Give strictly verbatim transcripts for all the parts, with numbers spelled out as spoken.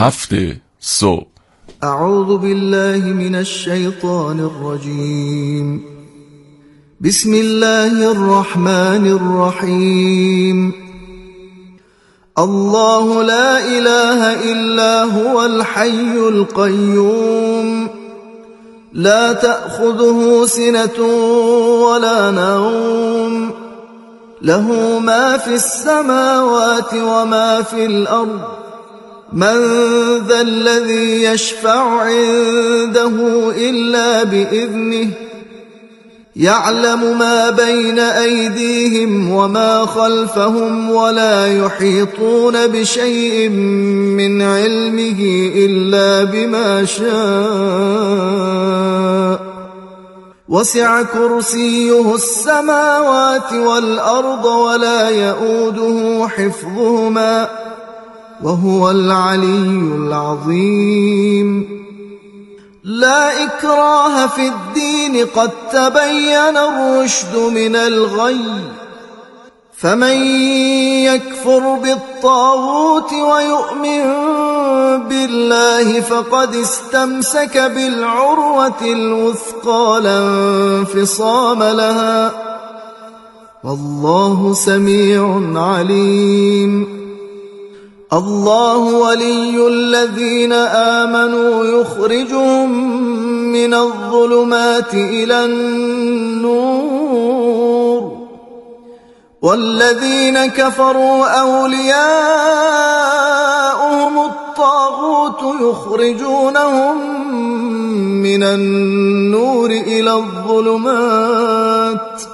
هفت صبح. اعوذ بالله من الشیطان الرجیم. بسم الله الرحمن الرحیم. الله لا اله الا هو الحي القيوم لا تأخذه سنة ولا نوم له ما في السماوات وما في الأرض من ذا الذي يشفع عنده إلا بإذنه يعلم ما بين أيديهم وما خلفهم ولا يحيطون بشيء من علمه إلا بما شاء وسع كرسيه السماوات والأرض ولا يؤوده حفظهما وهو العلي العظيم. لا إكراه في الدين قد تبين الرشد من الغي فمن يكفر بالطاغوت ويؤمن بالله فقد استمسك بالعروة الوثقى لا انفصام لها والله سميع عليم. الله ولي الذين آمنوا يخرجهم من الظلمات إلى النور والذين كفروا أولياؤهم الطاغوت يخرجونهم من النور إلى الظلمات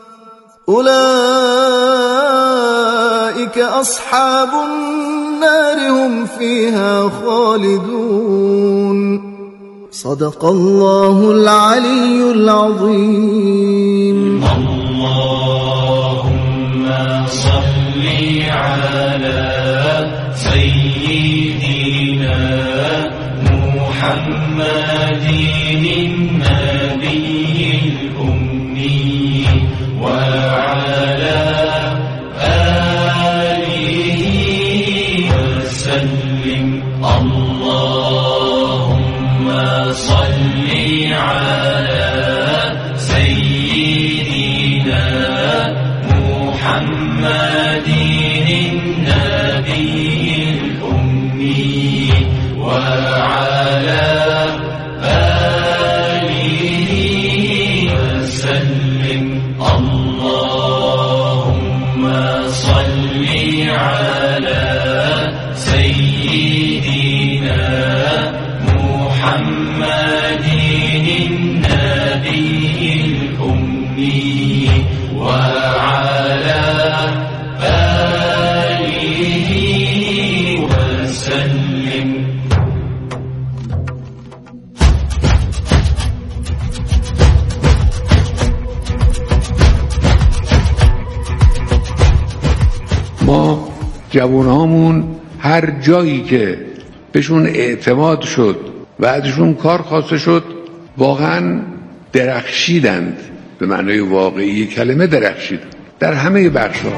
أولئك أصحاب النار هم فيها خالدون. صدق الله العلي العظيم. اللهم صل على سيدنا محمد النبي الأمي وعلى اللهم صل على سيدنا محمد النبي الأمي وعلى آله وسلم. اللهم صل على سيدنا محمد النبي الأمي وعلى آله وسلم. ما جوانامون هر جایی که بهشون اعتماد شد و ازشون کار خواسته شد واقعا درخشیدند، به معنای واقعی کلمه درخشیدند در همه بخش‌ها.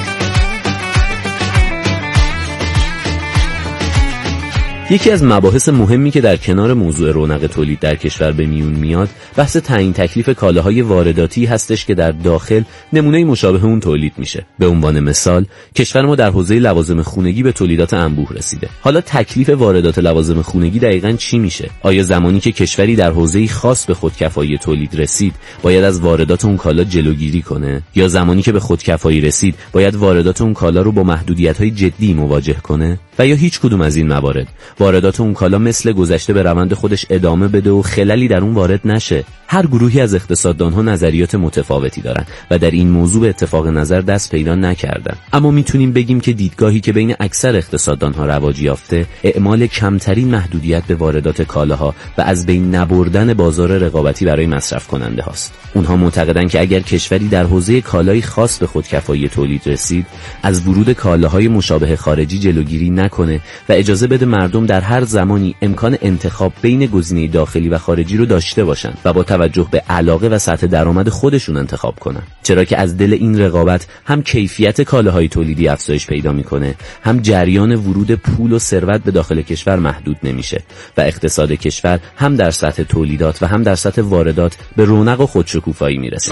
یکی از مباحث مهمی که در کنار موضوع رونق تولید در کشور به میون میاد بحث تعیین تکلیف کالاهای وارداتی هستش که در داخل نمونه مشابه اون تولید میشه. به عنوان مثال کشور ما در حوزه لوازم خونگی به تولیدات انبوه رسیده. حالا تکلیف واردات لوازم خونگی دقیقاً چی میشه؟ آیا زمانی که کشوری در حوزه‌ای خاص به خودکفایی تولید رسید باید از واردات اون کالا جلوگیری کنه، یا زمانی که به خودکفایی رسید باید واردات اون کالا رو با محدودیت‌های جدی مواجه کنه، و یا هیچ کدوم از این موارد؟ واردات اون کالا مثل گذشته به روند خودش ادامه بده و خللی در اون وارد نشه. هر گروهی از اقتصاددانها نظریات متفاوتی دارن و در این موضوع به اتفاق نظر دست پیدا نکردن. اما میتونیم بگیم که دیدگاهی که بین اکثر اقتصاددانها رواج یافته اعمال کمترین محدودیت به واردات کالاها و از بین نبردن بازار رقابتی برای مصرف کننده هاست. اونها معتقدن که اگر کشوری در حوزه کالایی خاص به خودکفایی تولید رسید، از ورود کالاهای مشابه خارجی جلوگیری نکنه و اجازه بده مردم در هر زمانی امکان انتخاب بین گزینه داخلی و خارجی رو داشته باشن و با توجه به علاقه و سطح درآمد خودشون انتخاب کنن. چرا که از دل این رقابت هم کیفیت کالاهای تولیدی افزایش پیدا میکنه، هم جریان ورود پول و ثروت به داخل کشور محدود نمیشه و اقتصاد کشور هم در سطح تولیدات و هم در سطح واردات به رونق و خودشکوفایی میرسه.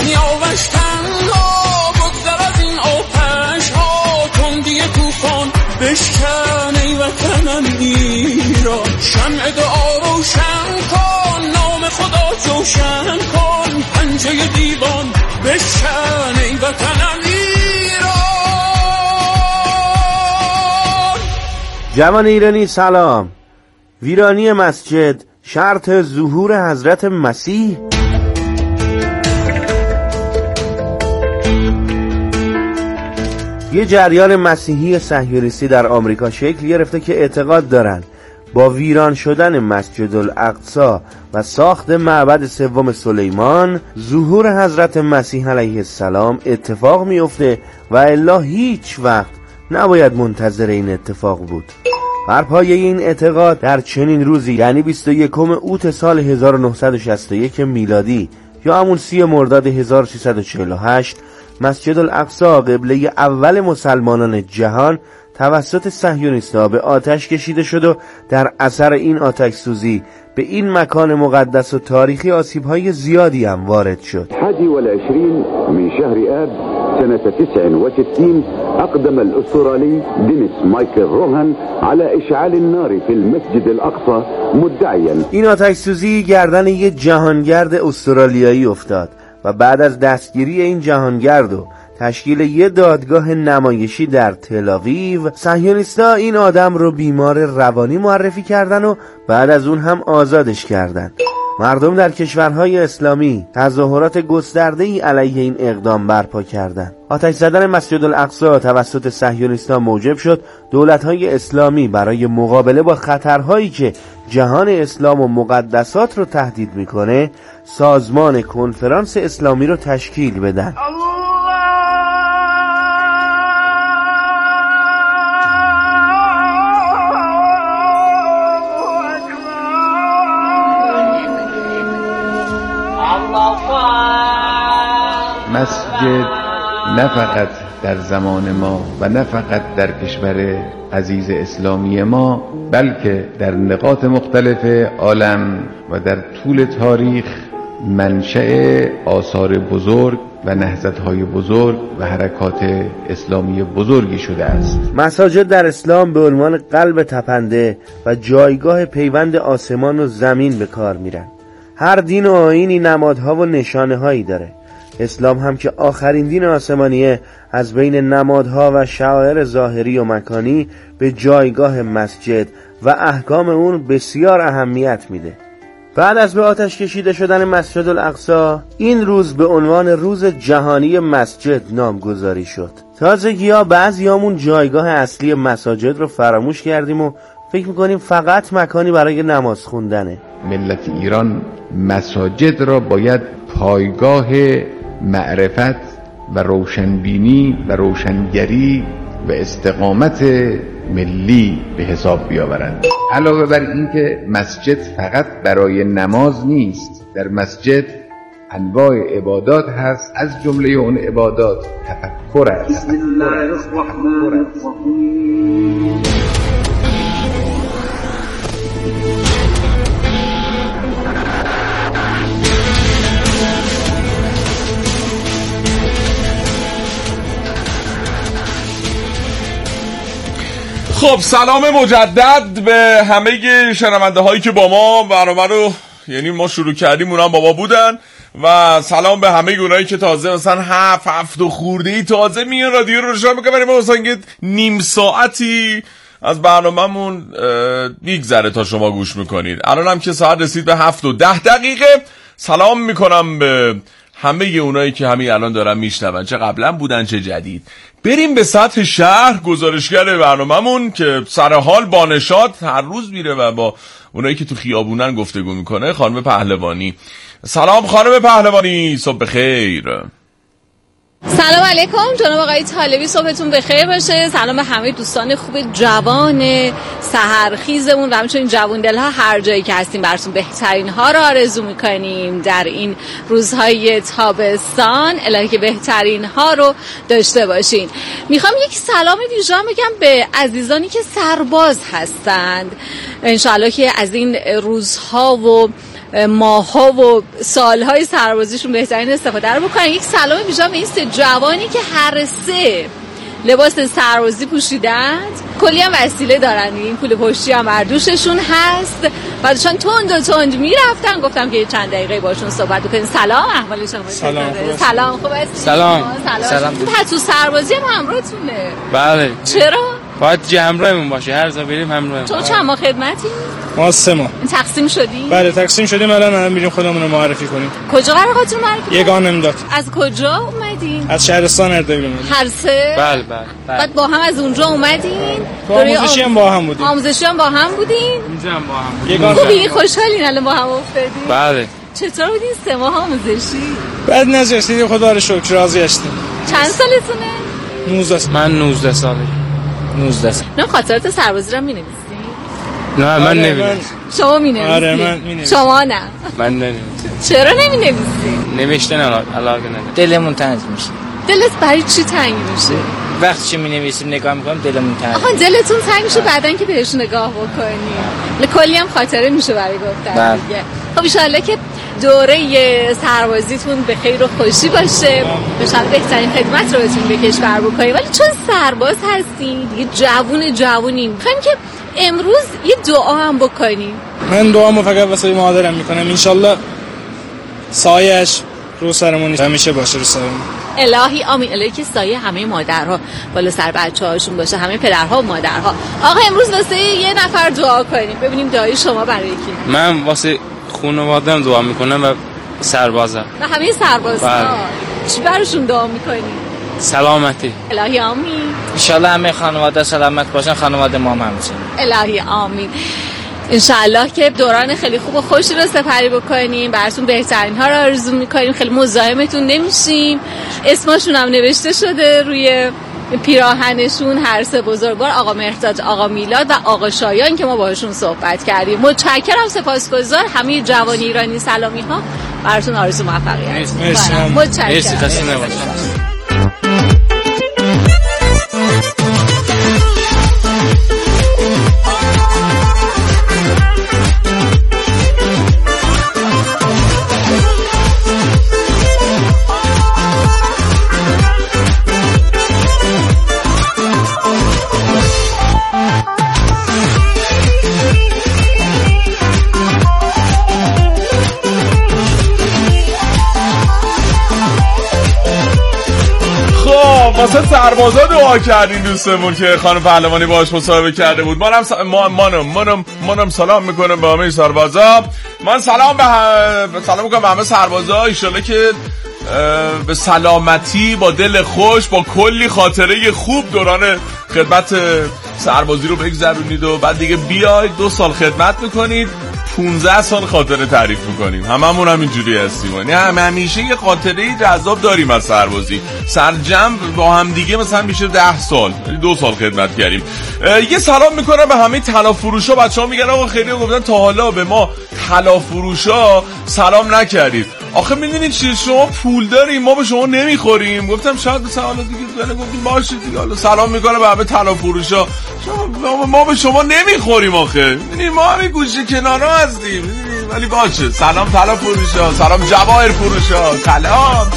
بشکن ای وطنم ایران، شمع دعا روشن کن، نام خدا جوشن کن، پنجه دیوان بشکن ای وطنم ایران. جوان ایرانی سلام. ویرانی مسجد شرط ظهور حضرت مسیح؟ یه جریان مسیحی صهیونیستی در آمریکا شکل گرفته که اعتقاد دارن با ویران شدن مسجد الاقصی و ساخت معبد سوم سلیمان ظهور حضرت مسیح علیه السلام اتفاق میفته و الا هیچ وقت نباید منتظر این اتفاق بود. بر پایه این اعتقاد در چنین روزی یعنی بیست و یکم اوت سال هزار و نهصد و شصت و یک میلادی یا همون سی مرداد هزار و سیصد و چهل و هشت مسجد الاقصی قبله اول مسلمانان جهان توسط صهیونیست‌ها به آتش کشیده شد و در اثر این آتش سوزی به این مکان مقدس و تاریخی آسیب‌های زیادی هم وارد شد. الحادي والعشرين من شهر آب سنة تسع وستين أقدم الأسترالي دينيس مايكل روهان على إشعال النار في المسجد الأقصى مدعيا. این آتش سوزی گردن یک جهانگرد استرالیایی افتاد و بعد از دستگیری این جهانگرد و تشکیل یه دادگاه نمایشی در تل‌آویو، صهیونیست‌ها این آدم رو بیمار روانی معرفی کردن و بعد از اون هم آزادش کردن. مردم در کشورهای اسلامی تظاهرات گسترده‌ای علیه این اقدام برپا کردند. آتش زدن مسجد الاقصی توسط صهیونیست‌ها موجب شد دولت‌های اسلامی برای مقابله با خطرهایی که جهان اسلام و مقدسات رو تهدید می‌کنه، سازمان کنفرانس اسلامی رو تشکیل بدن. مسجد نه فقط در زمان ما و نه فقط در کشور عزیز اسلامی ما، بلکه در نقاط مختلف عالم و در طول تاریخ منشأ آثار بزرگ و نهضت‌های بزرگ و حرکات اسلامی بزرگی شده است. مساجد در اسلام به عنوان قلب تپنده و جایگاه پیوند آسمان و زمین به کار میرن. هر دین و آیینی نمادها و نشانه‌هایی داره. اسلام هم که آخرین دین آسمانیه، از بین نمادها و شعائر ظاهری و مکانی به جایگاه مسجد و احکام اون بسیار اهمیت میده. بعد از به آتش کشیده شدن مسجد الاقصی، این روز به عنوان روز جهانی مسجد نامگذاری شد. تازگی‌ها بعضیامون جایگاه اصلی مساجد رو فراموش کردیم و فکر میکنیم فقط مکانی برای نماز خوندنه. ملت ایران مساجد را باید پایگاه معرفت و روشنبینی و روشنگری و استقامت ملی به حساب بیاورند. علاوه بر این که مسجد فقط برای نماز نیست، در مسجد انواع عبادات هست، از جمله اون عبادات تفکر است. بسم الله الرحمن الرحیم. خب سلام مجدد به همه شنونده هایی که با ما برنامه رو یعنی ما شروع کردیم اونا با ما بودن و سلام به همه اونایی که تازه مثلا هفت هفت و خورده ای تازه میان رادیو رو روشن میکنن برای ما مثلا نیم ساعتی از برنامه‌مون میگذره تا شما گوش میکنید. الان هم که ساعت رسید به هفت و ده دقیقه. سلام میکنم به همه اونایی که همین الان دارن میشنون، چه قبلا بودن چه جدید. بریم به سطح شهر. گزارشگر برنامه‌مون که سر حال با نشاط هر روز میره و با اونایی که تو خیابونن گفتگو میکنه، خانم پهلوانی. سلام خانم پهلوانی، صبح بخیر. سلام علیکم جناب آقای طالبی، صبحتون بخیر باشه. سلام به همه دوستان خوب جوان سحرخیزمون و همچنین جوان دلها هر جایی که هستیم براتون بهترین ها رو آرزو میکنیم در این روزهای تابستان. الهی که بهترین ها رو داشته باشین. میخوام یک سلام ویژه بگم به عزیزانی که سرباز هستند، انشالله که از این روزها و ماها و سالهای سربازیشون بهترین استفاده رو بکنن. یک سلام ویژه به این سه جوانی که هر سه لباس سربازی پوشیدند، کلی هم وسیله دارن، این پول پشتی هم بر دوششون هست، بعدشان تند و تند میرفتن. گفتم که چند دقیقه باشون صحبت بکنیم. سلام، احوال شما؟ سلام خوبه. سلام خوب هستی؟ سلام سلام. پتو سربازی هم همراهتونه؟ بله. چرا؟ باید جه همراهمون باشه، هر جا بریم همراهمون. تو چند ماه خدمتی؟ ما سه ماه. تقسیم شدیم؟ بله تقسیم شدیم، الان الان میریم خودمون رو معرفی کنیم. کجا قرار خودتون معرفی کنیم؟ یگان امداد. از کجا اومدین؟ از شهرستان اردبیل اومدیم. هر سه؟ بله بله. بعد با هم از اونجا اومدین؟ آموزشی هم با هم بودیم. آموزشی هم با هم بودین؟ اینجا هم با هم بودیم. یگان. خوبی خوشحالین الان با هم افتادین؟ بله. چطور بودین سه ماه آموزشی؟ بعد نذاشتید خدا رو شکر راضی هستیم. چند سالتونه؟ نوزده. من نوزده ساله. نوزده سال. نه خاطرات سربازی رو می‌نویسی؟ نه من نمی‌نویسم. شما می‌نویسی؟ آره من می‌نویسم. شما نه. من نمی‌نویسم. چرا نمی‌نویسی؟ نوشتن علاقه ندارم. دلمون تنگ میشه. دلت برای چی تنگ میشه؟ وقتی که می‌نویسیم نگاه می‌کنم دلمون تنگ. آها دلتون تنگ میشه بعدن که بهش نگاه بکنی. کلی هم خاطره میشه برای گفتن دیگه. خب ان شاءالله که دوره سربازیتون به خیر و خوشی باشه، بهشون بهترین خدمت رو بتونین به کشور بکنید. ولی چون سرباز هستین دیگه جوون جوونیم، می‌خوایم که امروز یه دعا هم بکنیم. من دعامو فقط واسه مادرم میکنم، ان شاءالله سایه‌اش رو سرمون همیشه باشه رو سرمون. الهی آمین. الهی که سایه همه مادرها بالا سر بچه‌هاشون باشه، همه پدرها و مادرها. آقا امروز واسه یه نفر دعا کنیم، ببینیم دعای شما برای کی؟ من واسه خانواده‌ام دعا میکنم و سربازا و همه سربازها. چی براشون دعا میکنی؟ سلامتی. الهی آمین. ان شاءالله همه خانواده سلامت باشن، خانواده ما هم همچنین. الهی آمین. انشالله که دوران خیلی خوب و خوشی رو سپری بکنیم، براتون بهترین ها رو آرزو میکنیم. خیلی مزاحمتون نمیشیم. اسمشون هم نوشته شده روی پیراهنشون، هر سه بزرگوار، آقا مهرداد، آقا میلاد و آقا شایان که ما باهاشون صحبت کردیم. متشکرم، سپاسگزار. همه جوان ایرانی سلامی ها براتون آرزو موفقیت. مرسی. متشکرم. خسته نباشید. واسه سربازا دعا کردین دوستمون که خانم پهلوانی باهاش مصاحبه کرده بود. منم س... ما منم منم منم سلام میکنم به همه سربازا. من سلام به هم... سلام میکنم به همه سربازا. ان شاءالله که به سلامتی، با دل خوش، با کلی خاطره خوب دوران خدمت سربازی رو بگذرونید و بعد دیگه بیاید دو سال خدمت میکنید، پونزده سال خاطره تعریف میکنیم. هممون هم اینجوری هستیم، یعنی هم همیشه یه خاطره جذاب داریم از سربازی. سرجم با هم دیگه مثلا میشه ده سال، دو سال خدمت کردیم. یه سلام میکنم به همه طلا فروشا. بچه‌ها میگن آقا خیلی گفتن تا حالا به ما طلا فروشا سلام نکردید. آخه میدونید چیه، شما پول داریم ما به شما نمیخوریم. گفتم شاید مثلا حالا دیگه زنه گفتیم باشه دیگه، حالا سلام میکنه به همه طلا فروشا. ما به شما نمیخوریم آخه، میدونید ما همین گوشه کنارا هستیم، میدونید. ولی باشه، سلام طلا فروشا، سلام جواهر فروشا، سلام سلام.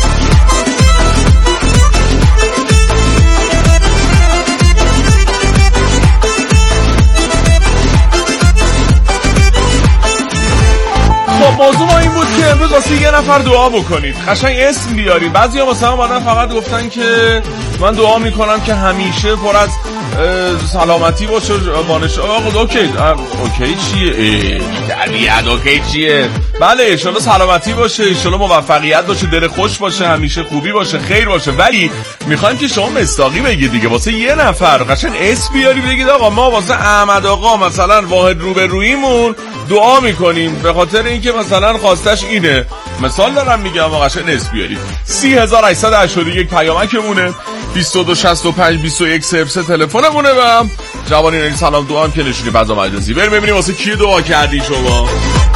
خب موضوع ما این بود که امروز واسه یه نفر دعا بکنید، قشنگ اسم بیارید. بعضیا مثلا بعدن فقط گفتن که من دعا میکنم که همیشه پر از سلامتی باشه بانش. آقا اوکی اوکی چیه طبیعت اوکی چیه؟ بله ان شاءالله سلامتی باشه، ان شاءالله موفقیت باشه، دل خوش باشه، همیشه خوبی باشه، خیر باشه. ولی میخوایم که شما مصداقی بگید دیگه، واسه یه نفر قشنگ اسم بیاری بگید آقا ما واسه احمد آقا مثلا واحد روبرویمون دعا میکنیم به خاطر اینکه مثلا خواستش اینه. مثال دارم میگم واقعا نسبیاری. سی هزار و هشتصد و هشتاد و یک پیامکمونه، بیست و دو شصت و پنج بیست و یک صفر سه تلفنمونه و جوان ایرانی سلام دو هم که نشونی فضا مجازی. بریم ببینیم واسه کی دعا کردی شما.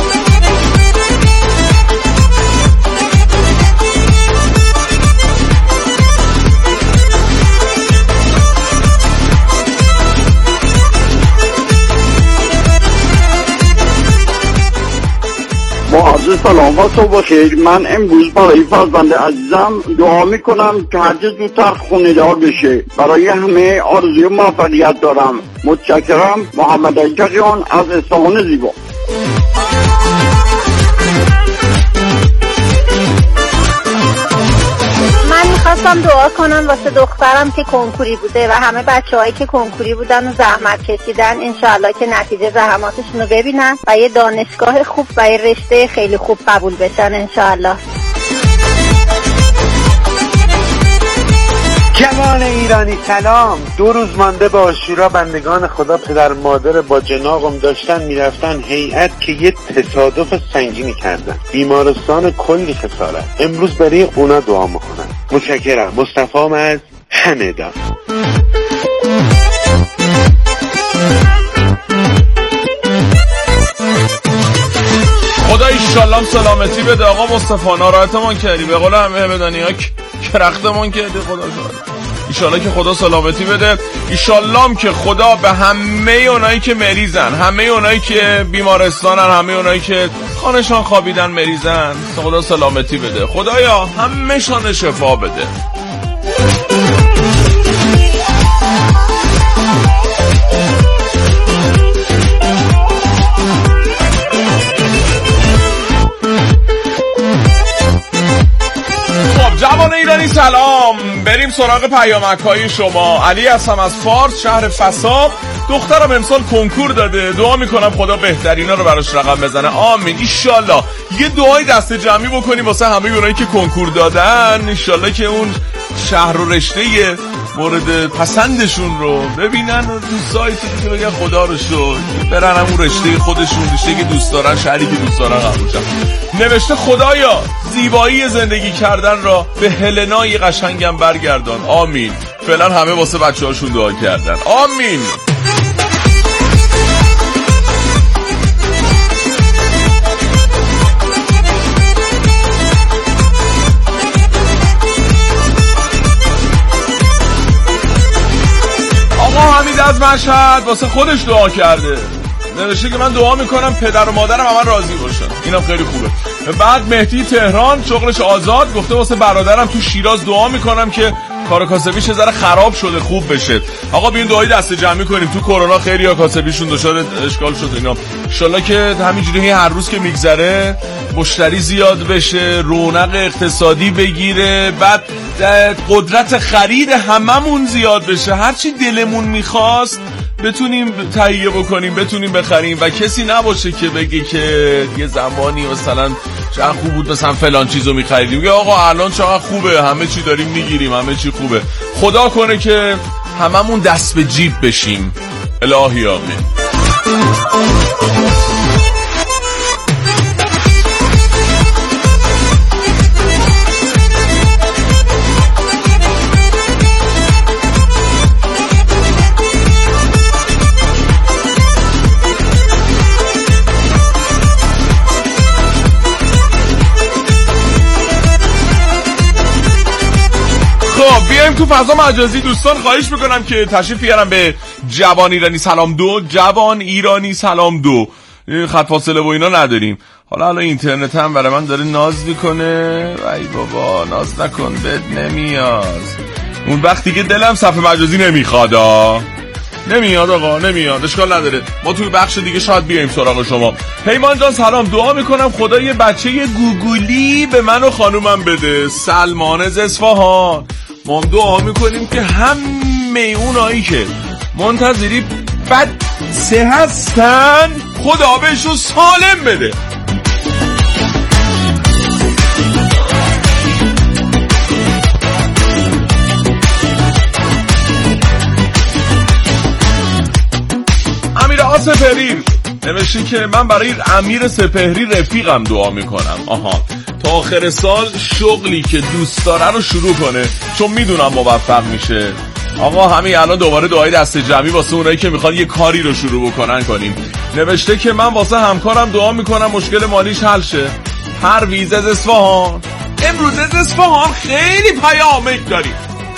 معزز سلامت و بخیر. من امروز برای فرزند عزیزم دعا میکنم که هرچه زودتر خونه دار بشه. برای همه آرزوی موفقیت دارم. متشکرم. محمد عیچقیان از اصفهان زیبا. من میخواستم دعا کنم واسه دخترم که کنکوری بوده و همه بچه‌هایی که کنکوری بودن و زحمت کشیدن، انشالله که نتیجه زحماتشون رو ببینن و یه دانشگاه خوب و یه رشته خیلی خوب قبول بشن انشالله. جوان ایرانی سلام. دو روز مانده به عاشورا بندگان خدا پدر مادر با جناقم داشتن میرفتن هیئت که یه تصادف سنگینی کردن، بیمارستان کلی خسارت. امروز برای اونا دعا میکنن. متشکرم. مصطفی از همدان. خدا ایشالله سلامتی بده. آقا مصطفی ناراحتمون کردی، به قول همه همدانی ها کرختمون کردی. خدا شاید ایشالله که خدا سلامتی بده. ایشالله که خدا به همه اونایی که مریضن، همه اونایی که بیمارستانن، همه اونایی که خانشان خوابیدن مریضن، خدا سلامتی بده. خدایا همه شان شفا بده. جوان ایرانی سلام. بریم سراغ پیامک های شما. علی هستم از فارس، شهر فسا. دخترم امسال کنکور داده، دعا میکنم خدا بهترینا رو براش رقم بزنه. آمین. ایشالله یه دعای دست جمعی بکنیم واسه همه اونایی که کنکور دادن، ایشالله که اون شهر و رشته مورد پسندشون رو ببینن و تو سایت که بگن خدا رو شکر، برن همون رشته خودشون، رشته که دوست دارن، شهری که دوست دارن قبول شن. نوشته خدایا زیبایی زندگی کردن را به هلنای قشنگم برگردان. آمین. فعلا همه واسه بچه هاشون دعا کردن. آمین. آقا حمید از مشهد واسه خودش دعا کرده، نوشته که من دعا میکنم پدر و مادرم همه راضی باشن. اینم خیلی خوبه. بعد مهدی تهران شغلش آزاد گفته واسه برادرم تو شیراز دعا میکنم که کار کاسبیش ذره خراب شده خوب بشه. آقا بیاین دعای دست جمعی کنیم. تو کرونا خیلی ها کاسبیشون دچار اشکال شد اینا. ان شاءالله که همینجوری هر روز که میگذره مشتری زیاد بشه، رونق اقتصادی بگیره، بعد قدرت خرید هممون زیاد بشه، هرچی دلمون میخواست بتونیم تهیه بکنیم، بتونیم بخریم و کسی نباشه که بگه که یه زمانی مثلا چقدر خوب بود مثلا فلان چیزو میخریدیم، یا آقا الان چقدر خوبه همه چی داریم میگیریم، همه چی خوبه. خدا کنه که هممون دست به جیب بشیم. الهی آمین. بیایم تو فضا مجازی. دوستان خواهش میکنم که تشریف بیارم به جوان ایرانی سلام دو. جوان ایرانی سلام دو. خط فاصله و اینا نداریم. حالا حالا اینترنت هم برای من داره ناز میکنه. ای بابا ناز نکن، بد نمیاد. اون وقتی که دلم صفحه مجازی نمیخوادا نمیاد آقا، نمیاد. اشکال نداره، ما توی بخش دیگه شاید بیایم سراغ شما. پیمان جان سلام. دعا میکنم خدا یه بچه گوگولی به من و خانومم بده. سلمان از اصفهان. ما دعا میکنیم که همه اونایی که منتظری بچه هستن خدا بهشون سالم بده. امیر سپهری نوشته که من برای امیر سپهری رفیقم دعا میکنم. آها تا آخر سال شغلی که دوست داره رو شروع کنه، چون میدونم موفق میشه. آقا همین الان دوباره دعای دست جمعی واسه اونایی که میخوان یه کاری رو شروع بکنن کنیم. نوشته که من واسه همکارم دعا میکنم مشکل مالیش حل شه. پرویز از اصفهان. امروز از اصفهان خیلی پیامک داریم.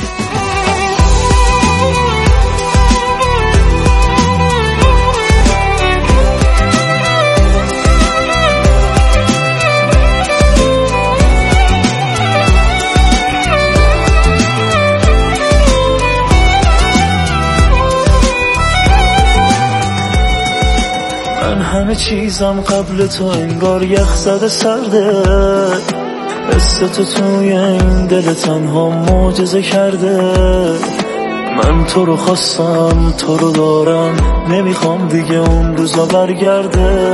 همه چیزم قبل تو انگار یخ زده سرده، حس تو توی این دل تنها معجزه کرده. من تو رو خواستم تو رو دارم، نمیخوام دیگه اون روزا برگرده.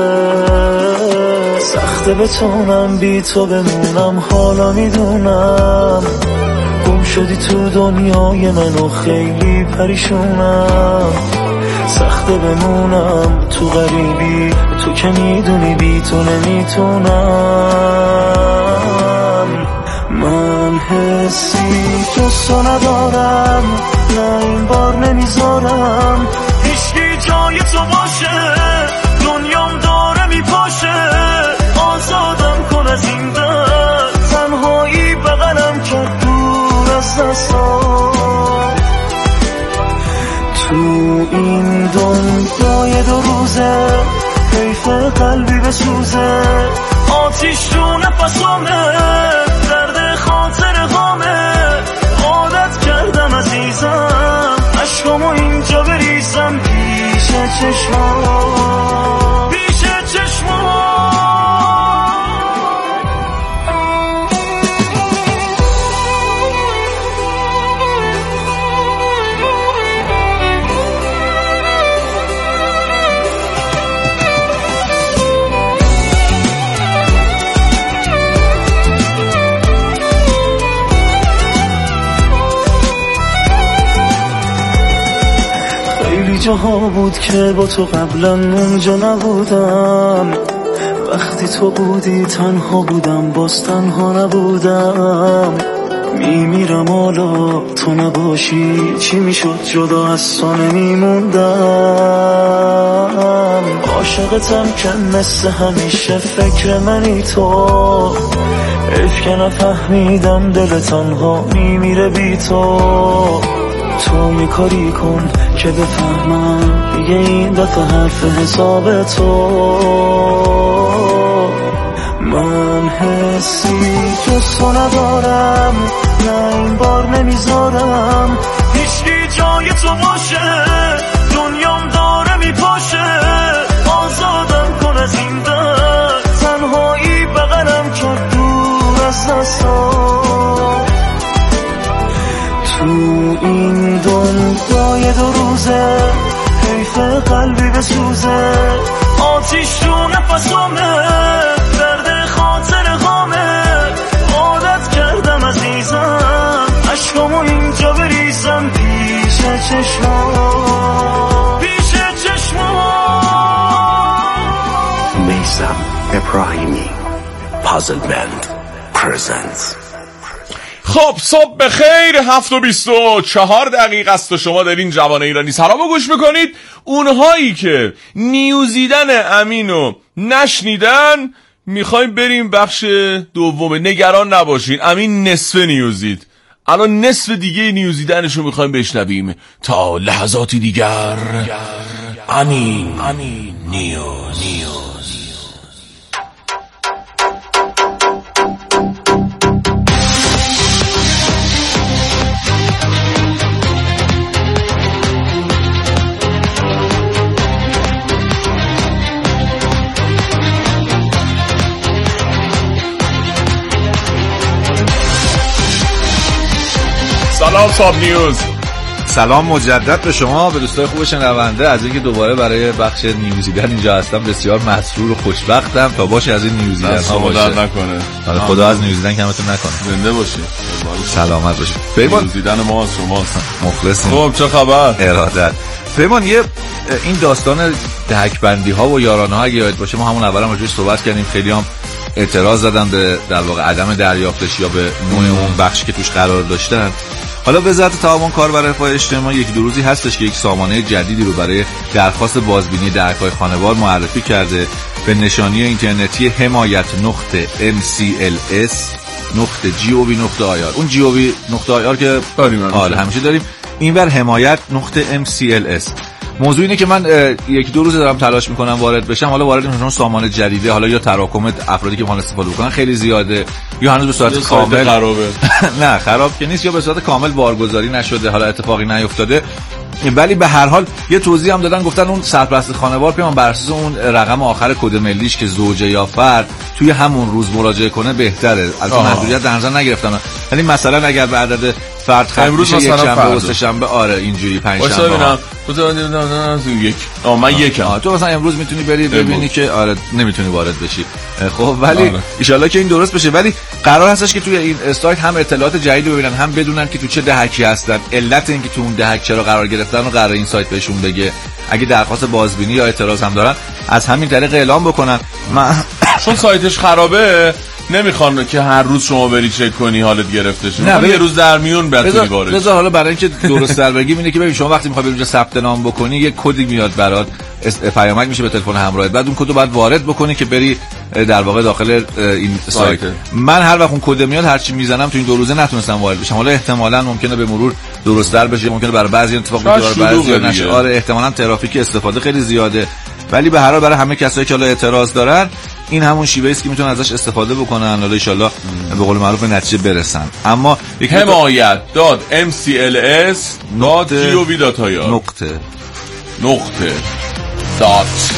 سخته بتونم بی تو بمونم، حالا میدونم گم شدی تو دنیای من و خیلی پریشونم. سخته بمونم تو غریبی، تو که میدونی بی تو نمیتونم. من حسی جستو ندارم، نه این بار نمیذارم هیچکی جای تو باشه. دنیام داره میپاشه، آزادم کن از این درد. تنهایی بغلم کرد دور از دستام. تو این دنیای دو روزه حیف قلبی بسوزه. آتیش تو نفسامه، درد خاطر غامه. عادت کردم عزیزم عشقامو اینجا بریزم پیش چشمام، پیش چشمام. جاها بود که با تو قبلا اونجا نبودم. وقتی تو بودی تنها بودم، باز تنها نبودم. میمیرم حالا تو نباشی، چی میشد جدا از تو نمیموندم. عاشقتم که مثل همیشه فکر منی تو. حیف که نفهمیدم دل تنها میمیره بی تو. تو یه کاری کن که بفهمم دیگه این دفعه حرف حساب تو. من حسی جستو ندارم، نه این بار نمیذارم هیچکی جای تو باشه. دنیام داره میپاشه، آزادم کن از این درد. تنهایی بغلم کرد دور از دستام. تو این دنیای دو روزه حیف قلبی بسوزه. آتیش تو نفسامه، درد خاطر غامه. عادت کردم عزیزم عشقامو اینجا بریزم پیش چشمام، پیش چشمام. میثم ابراهیمی پازل بند پرزنتس. خب صبح بخیر. هفت و بیست و چهار دقیقه است و شما دارین جوان ایرانی سلام رو گوش میکنید. اونهایی که نیوزیدن امینو نشنیدن میخوایم بریم بخش دومه. نگران نباشین، امین نصف نیوزید، الان نصف دیگه نیوزیدنشو میخوایم بشنویم. تا لحظاتی دیگر امین امین نیوز نیوز. سلام ساب نیوز. سلام مجدد به شما، به دوستای خوب شنونده. از اینکه دوباره برای بخش نیوزیدن اینجا هستم بسیار مسرور و خوشبختم. تا باشه از این نیوزیدن ها باشه. نکنه. خدا از نیوزیدن کمتون نکنه. زنده باشید. سلامت باشید. پیمان نیوزیدن ما از شماست. مخلصیم. خب چه خبر؟ ارادت. پیمان یه این داستان دهک بندی ها و یارانه ها اگه یاد باشه ما همون اولام راجعش صحبت کردیم. خیلی هم اعتراض زدن به در واقع عدم دریافتش یا به نوع اون بخشی که توش قرار داشتن. حالا وزارت تعاون کار و رفاه اجتماعی یک دو روزی هستش که یک سامانه جدیدی رو برای درخواست بازبینی درک‌های خانوار معرفی کرده به نشانی اینترنتی حمایت نقطه ام سی ال اس نقطه جی او وی نقطه آی آر. اون جی او وی نقطه آی آر که آره همیشه داریم، اینور حمایت نقطه ام سی ال اس. موضوع اینه که من یک دو روز دارم تلاش میکنم وارد بشم. حالا وارد میشم سامانه جدیده، حالا یا تراکم افرادی که میخوان استفاده بکنن خیلی زیاده، یا هنوز به صورت کامل خرابه. نه خراب که نیست، یا به صورت کامل بارگذاری نشده، حالا اتفاقی نیفتاده. ولی به هر حال یه توضیح هم دادن، گفتن اون سرپرست خانوار پیام بر اساس اون رقم آخر کد ملیش که زوجه یا فرد توی همون روز مراجعه کنه بهتره. البته محدودیت در نظر نگرفتن، ولی مثلا اگر به عدد فرد خط امروز یک شنبه و سه شنبه آره اینجوری پنج شنبه تو تو یک آ من یکم تو مثلا امروز میتونی بری ببینی که آره نمیتونی وارد بشی. خب ولی ان شاءالله که این درست بشه. ولی قرار هستش که توی این سایت هم اطلاعات جدید ببینن، هم بدونن که تو چه دهکی هستن، علت اینکه تو اون دهک چرا قرار گرفتن رو قرار این سایت بهشون بگه. اگه درخواست بازبینی یا اعتراض هم دارن از همین طریق اعلام بکنن. من چون سایتش خرابه نمیخوان که هر روز شما بری چک کنی حالت گرفته شه. نه یه روز در میون بتونی وارد. بذار حالا برای اینکه درست در بگیم اینه که ببین شما وقتی میخوای اونجا ثبت نام بکنی یک کدی میاد برات، پیامک میشه به تلفن همراهت، بعد اون کدو باید وارد بکنی که بری در واقع داخل این سایت. من هر وقت اون کد میاد هر چی میزنم تو این دو روزه نتونستم وارد بشم. حالا احتمالاً ممکنه به مرور درست‌تر بشه، ممکنه برای بعضی اتفاق بیفته برای بعضی نشه. آره احتمالاً ترافیک استفاده خیلی زیاده. ولی به هر حال برای همه کسایی که حالا اعتراض دارن این همون شیوهی است که میتونن ازش استفاده بکنن. حالا ان شاءالله به قول معروف به نتیجه برسن. اما حمایت داد ام سی ال اس دات جی او وی دات آی آر نقطه نقطه دات.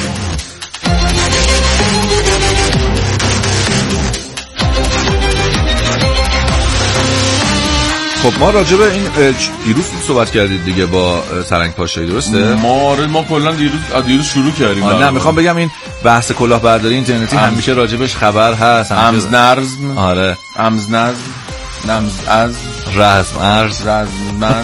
خب ما راجع به این دیروز صحبت کردید دیگه با سرنگ پاشایی، درسته؟ ما ما کلا دیروز دیروز شروع کردیم. نه میخوام بگم این بحث کلاهبرداری اینترنتی ام... همیشه راجبش خبر هست. امز نرزم آره امز نرزم نمز از رزم ارز رزم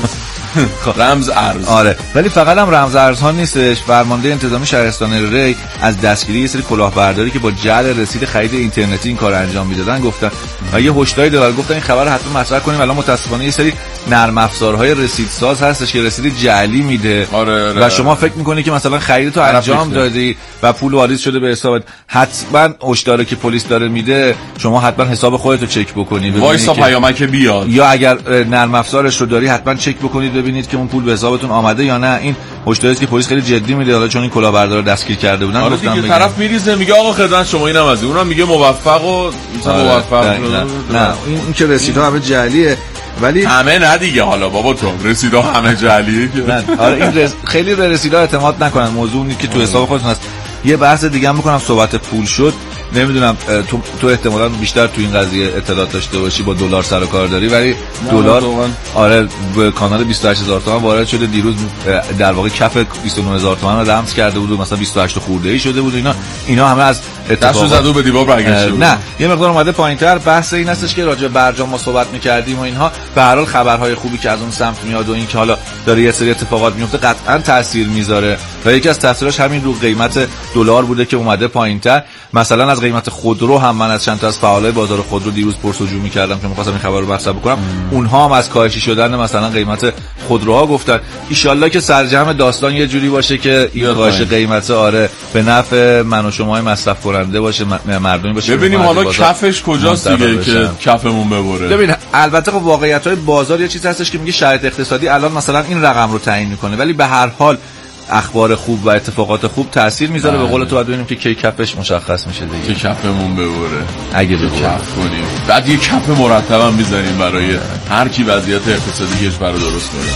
رمز ارز. آره ولی فقط هم رمز ارز ها نیستش. فرمانده انتظامی شهرستان ری از دستگیری یه سری کلاهبرداری که با جعل رسید خرید اینترنتی این کار انجام میدادن گفتن و یه هشداری دادن، گفتن این خبر رو حتما مطرح کنیم. الان متاسفانه یه سری نرم افزارهای رسیدساز هستش که رسید جعلی میده. آره آره و شما فکر میکنی که مثلا خریدتو انجام دادی و پول واریز شده به حسابت. حتما هشداری که پلیس داره میده شما حتما حساب خودتو چک بکنید، وایسا پیامک بیاد، یا اگر نرم افزارش رو داری حتما چک بکنید ببینید که اون پول به حسابتون آمده یا نه. این هشداری که پلیس خیلی جدی میده، حالا چون این کلاهبردار رو دستگیر کرده بودن. آره دیگه طرف میریزه میگه آقا خدمت شما اینم از اونم میگه موفق و مثلا موفق. نه, نه. این, این که رسیدها همه جعلیه. ولی همه نه دیگه، حالا بابا تو رسیدها همه جعلیه. آره این رس... خیلی به رسیدها اعتماد نکنن. موضوع اینه که تو حساب خودتون هست. یه بحث دیگه هم میکنم، صحبت پول شد. نمیدونم تو تو احتمالاً بیشتر تو این قضیه اطلاعات داشته باشی، با دلار سر و کار داری. ولی دلار آره به کانال بیست و هشت هزار تومان وارد شده. دیروز در واقع کف بیست و نه هزار تومان رو رمز کرده بود، مثلا بیست و هشت خورده ای شده بود. اینا اینا همه از دستو زدو به دیوار برگشته بود. نه یه مقدار اومده پایینتر. بحث این هستش که راجع به برجام ما صحبت می‌کردیم و اینها. به هر حال خبرهای خوبی که از اون سمت میاد و این که حالا داره یه سری اتفاقات میفته قطعاً تاثیر میذاره و یکی از تاثیراش همین رو قیمت دلار بوده که اومده پایینتر. مثلا از قیمت خودرو هم من از چند تا از فعالای بازار خودرو دیروز پرسجو می‌کردم که می‌خواستم این خبر رو بحث بکنم. اونها هم از کاهشی شدن مثلا قیمت خودروها گفتن. ان شاءالله که سرجم داستان یه جوری باشه که این کاهش قیمت آره به نفع من و شما مصرف کننده باشه، مردمی باشه. ببینیم حالا کفش کجاست دیگه که کفمون ببره. ببین البته خب واقعیت‌های بازار یه چیز هستش که میگه شرایط اقتصادی الان مثلا این رقم رو تعیین می‌کنه، ولی به هر حال اخبار خوب و اتفاقات خوب تاثیر میذاره. به قول تو باید ببینیم که کی کفش مشخص میشه دیگه، که کفمون ببره اگه به کف کنیم. بعد یه کف مرتب هم میذاریم برای هر کی وضعیت اقتصادی کشور رو درست کنه.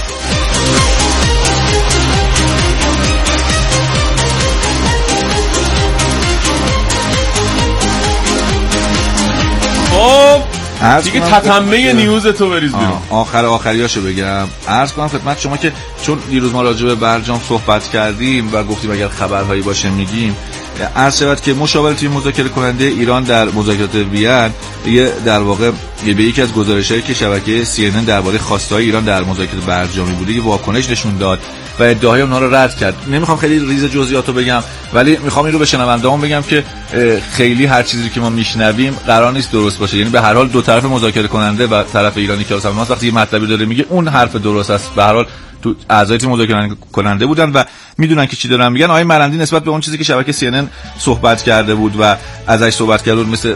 خب دیگه تتمه نیوز تو بریز بیرون. آخر آخریاشو بگم. عرض کنم خدمت شما که چون دیروز ما راجع به برجام صحبت کردیم و گفتیم اگر خبرهایی باشه میگیم، عرض شود که مشاور تیم مذاکره کننده ایران در مذاکرات وین یه در واقع به یکی از گزارش‌هایی که شبکه سی ان ان درباره خواسته‌های ایران در مذاکره برجامی بوده یه واکنش نشون داد و ادعاهای اونها رو رد کرد. نمیخوام خیلی ریز جزئیاتو بگم، ولی میخوام این رو به شنونده‌هام بگم که خیلی هر چیزی که ما میشنویم قرار نیست درست باشه. یعنی به هر حال دو طرف مذاکره کننده و طرف ایرانی که اصلا وقتی یه مطلبی داره میگه اون حرف درست است، به هر حال تو اعضای تیم مذاکره کننده بودن و میدونن که چی دارن میگن. آقای مرندی نسبت به اون چیزی که شبکه سی ان ان صحبت کرده بود و ازش صحبت کرده بود مثل